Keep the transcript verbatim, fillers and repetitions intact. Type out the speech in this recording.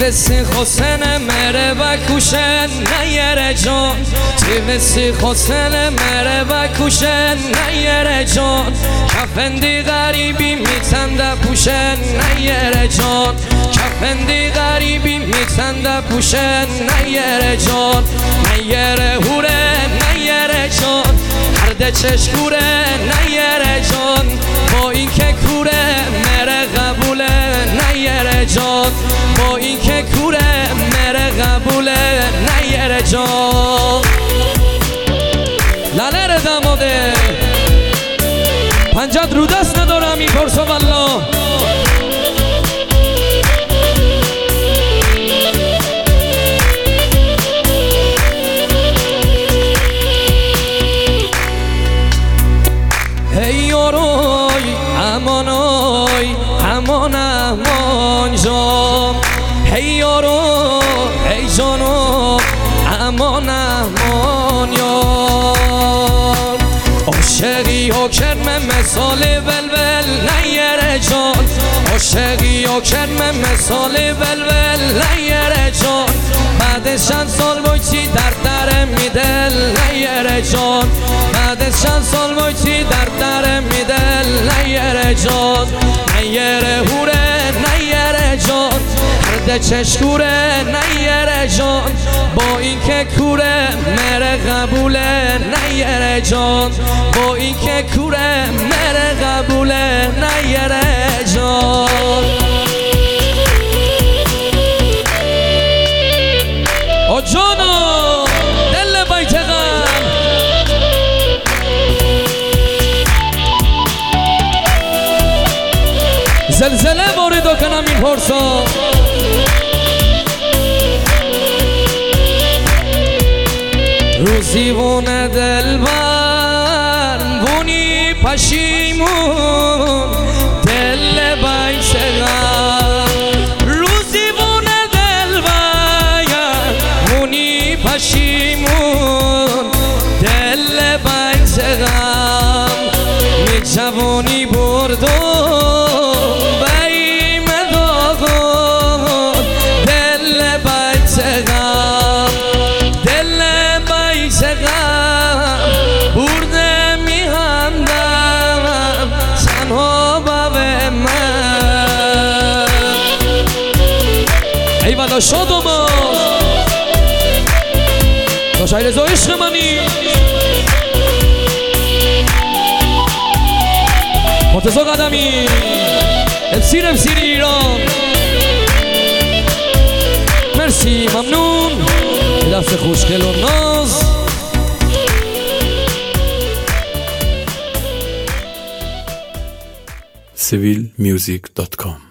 تیوسی حسین مره و کوشن نیره جان تیوسی حسین مره و کوشن نیره جان کفندی غریبی میتنده پوشن نیره جان کفندی غریبی میتنده پوشن نیره جان نیره هوره نیره جان هرده چشکوره نیره جان با این که کوره مره قبوله نیره جان با این که کوره مره قبوله نیره جان لالر داماده پنجات رو دست ندارم این پرسا والله هی یاروی امانای امان امان جام هی یارو هی جانو امان امان یار عاشقی و کرم مثال بلبل نیره جان عاشقی و کرم مثال بلبل نیره جان بعد چند سال بایچی در در میدل نیره جان بعد چند سال بایچی در در میدل نیره جان نیره هوره نیره جان هرده چشکوره نیره جان با این که کوره مره قبوله نیره جان با این که کوره مره قبوله نیره جان او جانو دل بیت غم زلزله وارد کنم این پرسا روزی وونه دلبر وونی پشیمون دل بیت غم روزی وونه دلبر وونی پشیمون دل بیت غم می جوانی بردو ایوالا شاد و ما تا شاید رضا عشق منی مرتضی قدمی امسیر امسیر ایران مرسی ممنون دست خوشگل و ناز سیویل میوزیک دات کام